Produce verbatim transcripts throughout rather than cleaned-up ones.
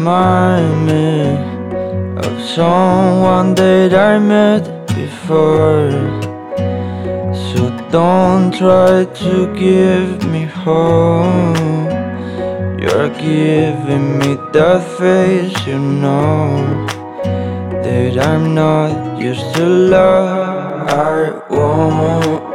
remind me of someone that I met before. So don't try to give me hope. You're giving me that face, you know that I'm not used to love. I won't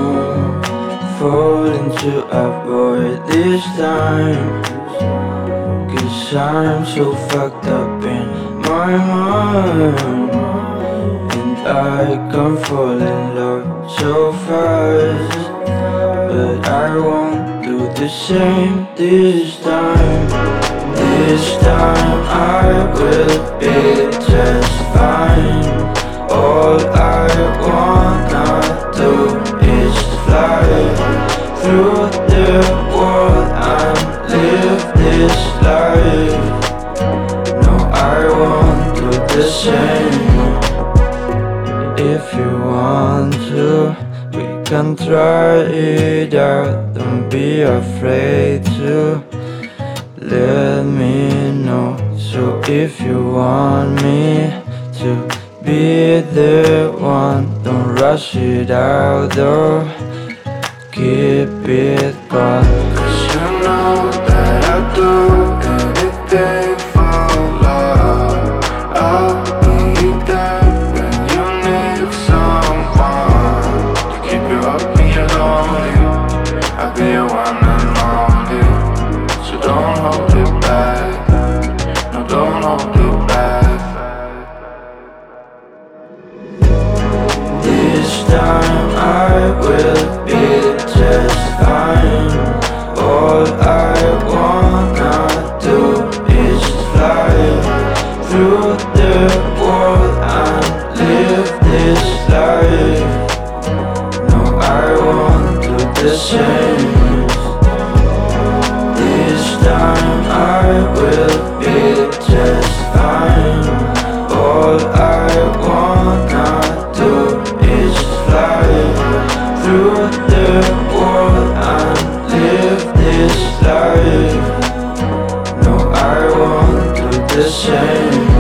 fall into a void this time, 'cause I'm so fucked up in my mind, and I can fall in love so fast. But I won't do the same this time. This time I will be just fine. All I wanna do is fly through the world and live this life. No, I won't do the same. If you want to, we can try it out. Don't be afraid to let me know. So if you want me to be the one, don't rush it out though, keep it calm. 'Cause you know that I'll do anything for love. I'll be there when you need someone to keep you up when you're lonely. I'll be your one and only. So don't hold it back. No, don't hold it back. This time I will be just fine. All I wanna do is fly through the world and live this life. No, I won't do the same. This time I will be just fine. All I wanna do is fly through the world and live this life. No, I won't do the same.